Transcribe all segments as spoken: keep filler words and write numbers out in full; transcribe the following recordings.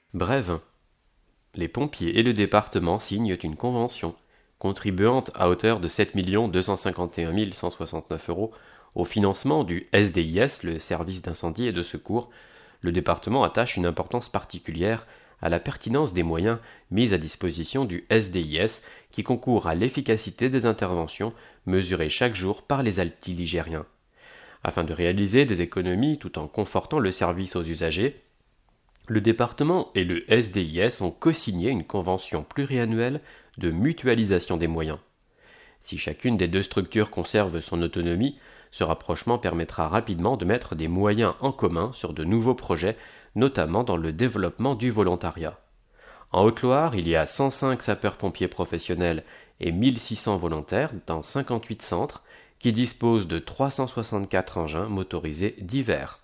Bref, les pompiers et le département signent une convention, contribuant à hauteur de sept millions deux cent cinquante et un mille cent soixante-neuf euros au financement du S D I S, le service d'incendie et de secours. Le département attache une importance particulière à la pertinence des moyens mis à disposition du S D I S qui concourt à l'efficacité des interventions mesurées chaque jour par les altiligériens. Afin de réaliser des économies tout en confortant le service aux usagers, le département et le S D I S ont co-signé une convention pluriannuelle de mutualisation des moyens. Si chacune des deux structures conserve son autonomie, ce rapprochement permettra rapidement de mettre des moyens en commun sur de nouveaux projets, notamment dans le développement du volontariat. En Haute-Loire, il y a cent cinq sapeurs-pompiers professionnels et mille six cents volontaires dans cinquante-huit centres qui disposent de trois cent soixante-quatre engins motorisés divers.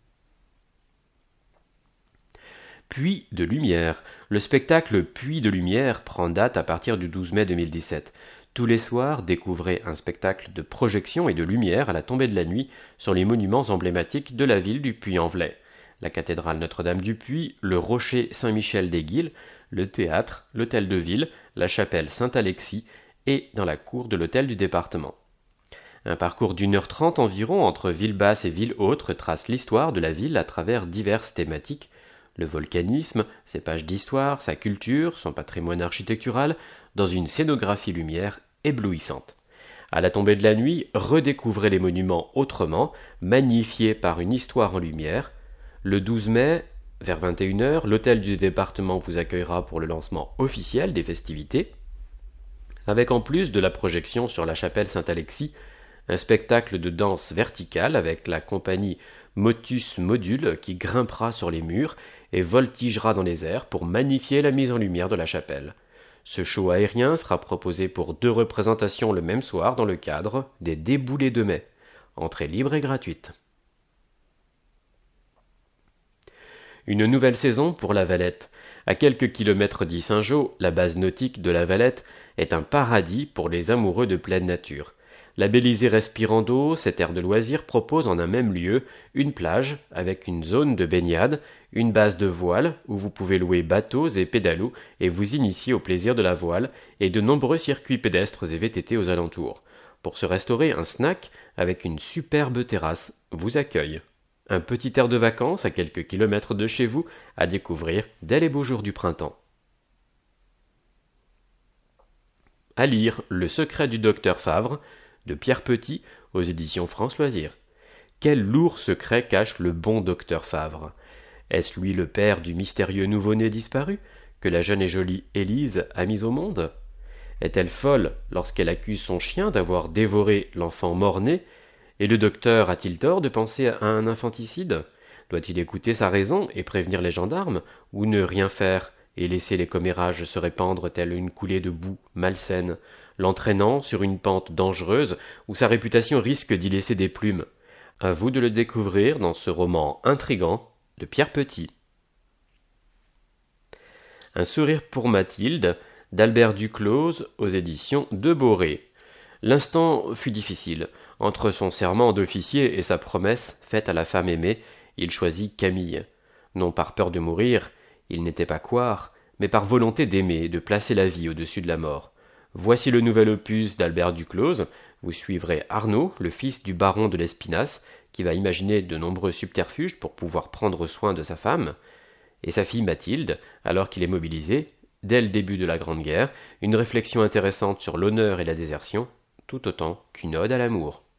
Puits de lumière. Le spectacle Puits de lumière prend date à partir du douze mai deux mille dix-sept. Tous les soirs, découvrez un spectacle de projection et de lumière à la tombée de la nuit sur les monuments emblématiques de la ville du Puy-en-Velay. La cathédrale Notre-Dame du Puy, le rocher Saint-Michel-des-Guilhes, le théâtre, l'hôtel de ville, la chapelle Saint-Alexis et dans la cour de l'hôtel du département. Un parcours d'une heure trente environ entre ville basse et ville haute retrace l'histoire de la ville à travers diverses thématiques. Le volcanisme, ses pages d'histoire, sa culture, son patrimoine architectural, dans une scénographie lumière éblouissante. À la tombée de la nuit, redécouvrez les monuments autrement, magnifiés par une histoire en lumière. Le douze mai, vers vingt et une heures, l'hôtel du département vous accueillera pour le lancement officiel des festivités, avec en plus de la projection sur la chapelle Saint-Alexis, un spectacle de danse verticale avec la compagnie Motus Module qui grimpera sur les murs et voltigera dans les airs pour magnifier la mise en lumière de la chapelle. Ce show aérien sera proposé pour deux représentations le même soir dans le cadre des Déboulés de mai. Entrée libre et gratuite. Une nouvelle saison pour la Valette. À quelques kilomètres d'Yssingeaux, la base nautique de la Valette est un paradis pour les amoureux de pleine nature. Labellisé Respirando, cette aire de loisirs propose en un même lieu une plage avec une zone de baignade, une base de voile où vous pouvez louer bateaux et pédalos et vous initier au plaisir de la voile et de nombreux circuits pédestres et V T T aux alentours. Pour se restaurer, un snack avec une superbe terrasse vous accueille. Un petit air de vacances à quelques kilomètres de chez vous à découvrir dès les beaux jours du printemps. À lire Le secret du docteur Favre de Pierre Petit aux éditions France Loisirs. Quel lourd secret cache le bon docteur Favre? Est-ce lui le père du mystérieux nouveau-né disparu que la jeune et jolie Élise a mis au monde? Est-elle folle lorsqu'elle accuse son chien d'avoir dévoré l'enfant mort-né? Et le docteur a-t-il tort de penser à un infanticide? Doit-il écouter sa raison et prévenir les gendarmes, ou ne rien faire et laisser les commérages se répandre telle une coulée de boue malsaine, l'entraînant sur une pente dangereuse où sa réputation risque d'y laisser des plumes? À vous de le découvrir dans ce roman intrigant de Pierre Petit. Un sourire pour Mathilde d'Albert Duclose aux éditions de Boré. L'instant fut difficile. Entre son serment d'officier et sa promesse faite à la femme aimée, il choisit Camille. Non par peur de mourir, il n'était pas couard, mais par volonté d'aimer, de placer la vie au-dessus de la mort. Voici le nouvel opus d'Albert Duclose. Vous suivrez Arnaud, le fils du baron de l'Espinasse, qui va imaginer de nombreux subterfuges pour pouvoir prendre soin de sa femme, et sa fille Mathilde, alors qu'il est mobilisé, dès le début de la Grande Guerre, une réflexion intéressante sur l'honneur et la désertion, tout autant qu'une ode à l'amour.